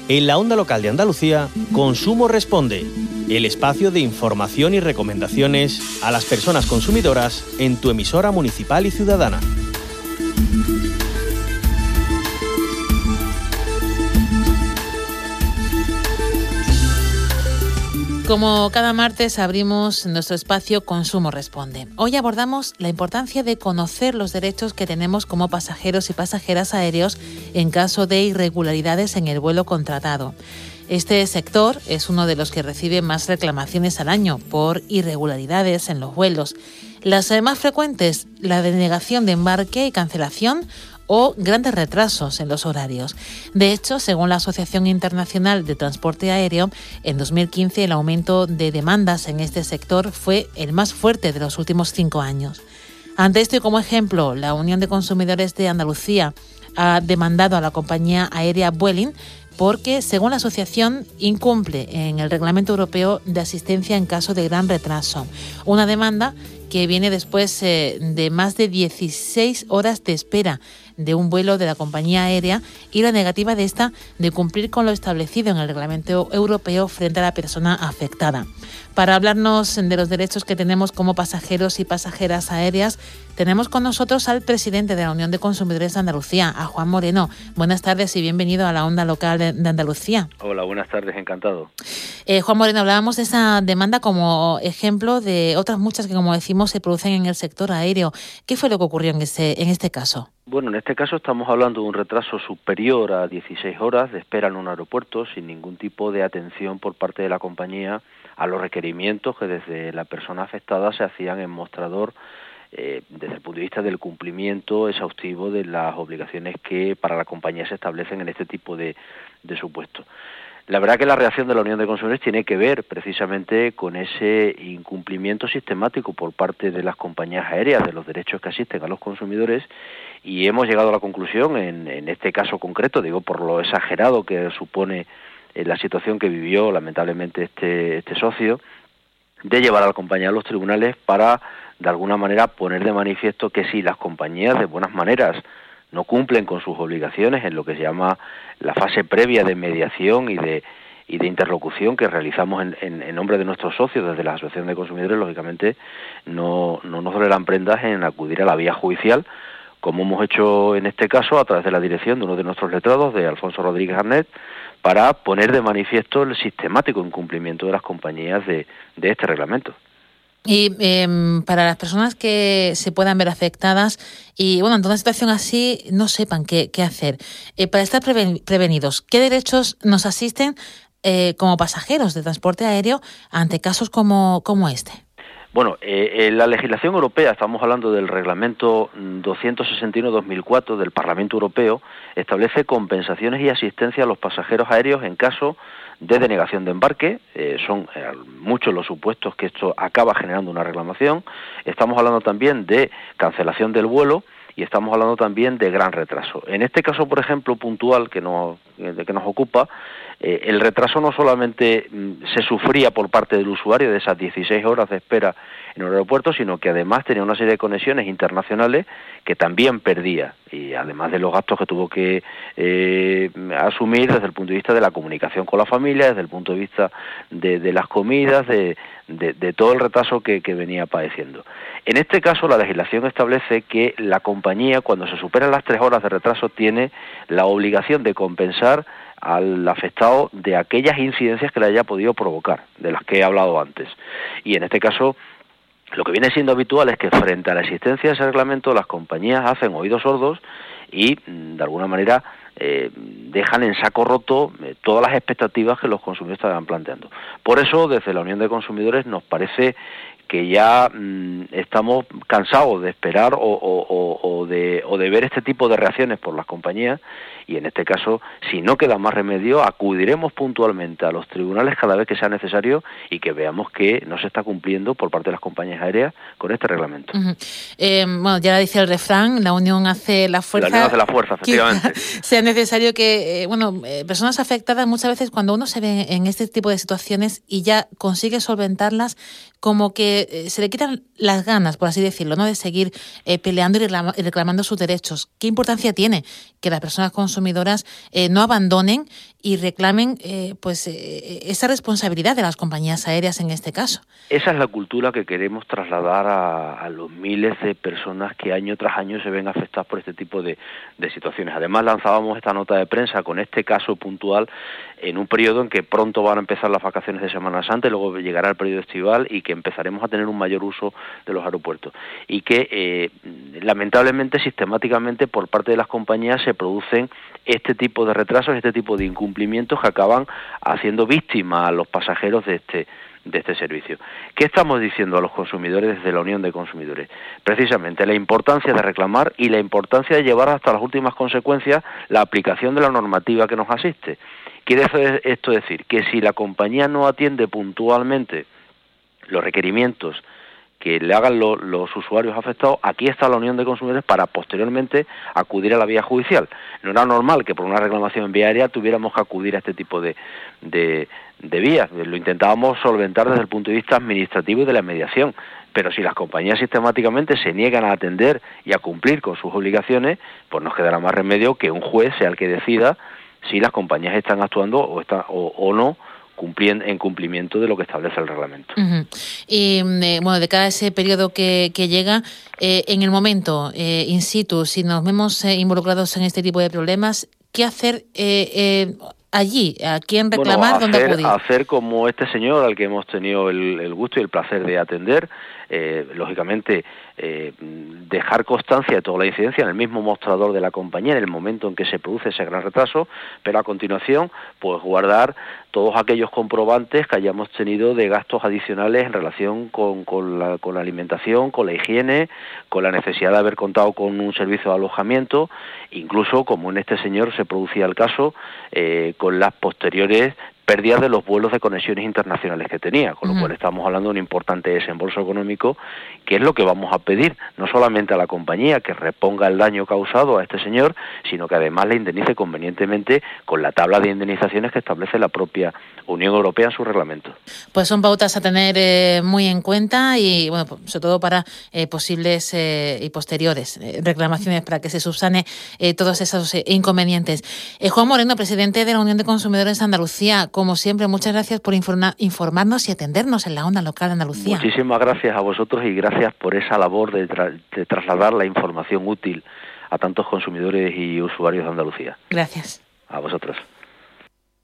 En la onda local de Andalucía, Consumo Responde, el espacio de información y recomendaciones a las personas consumidoras en tu emisora municipal y ciudadana. Como cada martes abrimos nuestro espacio Consumo Responde. Hoy abordamos la importancia de conocer los derechos que tenemos como pasajeros y pasajeras aéreos en caso de irregularidades en el vuelo contratado. Este sector es uno de los que recibe más reclamaciones al año por irregularidades en los vuelos. Las más frecuentes, la denegación de embarque y cancelación o grandes retrasos en los horarios. De hecho, según la Asociación Internacional de Transporte Aéreo, en 2015 el aumento de demandas en este sector fue el más fuerte de los últimos 5 años. Ante esto y como ejemplo, la Unión de Consumidores de Andalucía ha demandado a la compañía aérea Vueling porque, según la asociación, incumple en el Reglamento Europeo de Asistencia en caso de gran retraso. Una demanda que viene después de más de 16 horas de espera de un vuelo de la compañía aérea y la negativa de esta de cumplir con lo establecido en el Reglamento Europeo frente a la persona afectada. Para hablarnos de los derechos que tenemos como pasajeros y pasajeras aéreas, tenemos con nosotros al presidente de la Unión de Consumidores de Andalucía, a Juan Moreno. Buenas tardes y bienvenido a la onda local de Andalucía. Hola, buenas tardes, encantado. Juan Moreno, hablábamos de esa demanda como ejemplo de otras muchas que, como decimos, se producen en el sector aéreo. ¿Qué fue lo que ocurrió en este caso? Bueno, en este caso estamos hablando de un retraso superior a 16 horas de espera en un aeropuerto sin ningún tipo de atención por parte de la compañía a los requerimientos que desde la persona afectada se hacían en mostrador desde el punto de vista del cumplimiento exhaustivo de las obligaciones que para la compañía se establecen en este tipo de supuestos. La verdad que la reacción de la Unión de Consumidores tiene que ver precisamente con ese incumplimiento sistemático por parte de las compañías aéreas de los derechos que asisten a los consumidores, y hemos llegado a la conclusión, en este caso concreto, digo por lo exagerado que supone la situación que vivió lamentablemente este socio, de llevar a la compañía a los tribunales para de alguna manera poner de manifiesto que si las compañías de buenas maneras no cumplen con sus obligaciones en lo que se llama la fase previa de mediación y de interlocución que realizamos en nombre de nuestros socios desde la Asociación de Consumidores, lógicamente no nos dolerán prendas en acudir a la vía judicial, como hemos hecho en este caso a través de la dirección de uno de nuestros letrados, de Alfonso Rodríguez Arnet, para poner de manifiesto el sistemático incumplimiento de las compañías de este reglamento. Y para las personas que se puedan ver afectadas y, bueno, ante una situación así no sepan qué hacer, para estar prevenidos, ¿qué derechos nos asisten como pasajeros de transporte aéreo ante casos como este? Bueno, la legislación europea, estamos hablando del Reglamento 261/2004 del Parlamento Europeo, establece compensaciones y asistencia a los pasajeros aéreos en caso de denegación de embarque. Son muchos los supuestos que esto acaba generando una reclamación. Estamos hablando también de cancelación del vuelo y estamos hablando también de gran retraso. En este caso, por ejemplo, puntual que nos ocupa, el retraso no solamente se sufría por parte del usuario de esas 16 horas de espera en el aeropuerto, sino que además tenía una serie de conexiones internacionales que también perdía, y además de los gastos que tuvo que asumir desde el punto de vista de la comunicación con la familia, desde el punto de vista de las comidas, de todo el retraso que venía padeciendo. En este caso, la legislación establece que la compañía, cuando se superan las 3 horas de retraso, tiene la obligación de compensar al afectado de aquellas incidencias que le haya podido provocar, de las que he hablado antes. Y en este caso, lo que viene siendo habitual es que frente a la existencia de ese reglamento, las compañías hacen oídos sordos y, de alguna manera, dejan en saco roto todas las expectativas que los consumidores estaban planteando. Por eso, desde la Unión de Consumidores nos parece que ya estamos cansados de esperar o de ver este tipo de reacciones por las compañías, y en este caso, si no queda más remedio, acudiremos puntualmente a los tribunales cada vez que sea necesario y que veamos que no se está cumpliendo por parte de las compañías aéreas con este reglamento. Uh-huh. Bueno, ya dice el refrán, la unión hace la fuerza. La unión hace la fuerza, efectivamente. Sea necesario que, personas afectadas muchas veces cuando uno se ve en este tipo de situaciones y ya consigue solventarlas, como que se le quitan las ganas, por así decirlo, ¿no?, de seguir peleando y reclamando sus derechos. ¿Qué importancia tiene que las personas consumidoras no abandonen y reclamen esa responsabilidad de las compañías aéreas en este caso. Esa es la cultura que queremos trasladar a los miles de personas que año tras año se ven afectadas por este tipo de situaciones. Además, lanzábamos esta nota de prensa con este caso puntual en un periodo en que pronto van a empezar las vacaciones de Semana Santa, y luego llegará el periodo estival y que empezaremos a tener un mayor uso de los aeropuertos. Y que lamentablemente, sistemáticamente, por parte de las compañías se producen este tipo de retrasos, este tipo de incumplimientos que acaban haciendo víctimas a los pasajeros de este servicio. ¿Qué estamos diciendo a los consumidores desde la Unión de Consumidores? Precisamente la importancia de reclamar y la importancia de llevar hasta las últimas consecuencias la aplicación de la normativa que nos asiste. Quiere esto decir que si la compañía no atiende puntualmente los requerimientos que le hagan los usuarios afectados, aquí está la Unión de Consumidores para posteriormente acudir a la vía judicial. No era normal que por una reclamación viaria tuviéramos que acudir a este tipo de vías. Lo intentábamos solventar desde el punto de vista administrativo y de la mediación, pero si las compañías sistemáticamente se niegan a atender y a cumplir con sus obligaciones, pues nos quedará más remedio que un juez sea el que decida si las compañías están actuando o no en cumplimiento de lo que establece el reglamento. Uh-huh. Y de cara a ese periodo que llega, en el momento in situ, si nos vemos involucrados en este tipo de problemas, ¿qué hacer allí? ¿A quién reclamar? ¿Dónde acudir? Hacer como este señor al que hemos tenido el gusto y el placer de atender, lógicamente dejar constancia de toda la incidencia en el mismo mostrador de la compañía en el momento en que se produce ese gran retraso, pero a continuación pues guardar todos aquellos comprobantes que hayamos tenido de gastos adicionales en relación con la alimentación, con la higiene, con la necesidad de haber contado con un servicio de alojamiento, incluso como en este señor se producía el caso, con las posteriores pérdidas de los vuelos de conexiones internacionales que tenía, con lo cual estamos hablando de un importante desembolso económico, que es lo que vamos a pedir, no solamente a la compañía que reponga el daño causado a este señor, sino que además le indemnice convenientemente con la tabla de indemnizaciones que establece la propia Unión Europea en su reglamento. Pues son pautas a tener muy en cuenta y, sobre todo para posibles y posteriores reclamaciones para que se subsane todos esos inconvenientes. Juan Moreno, presidente de la Unión de Consumidores de Andalucía, como siempre, muchas gracias por informarnos y atendernos en la onda local de Andalucía. Muchísimas gracias a vosotros y gracias por esa labor de trasladar la información útil a tantos consumidores y usuarios de Andalucía. Gracias. A vosotros.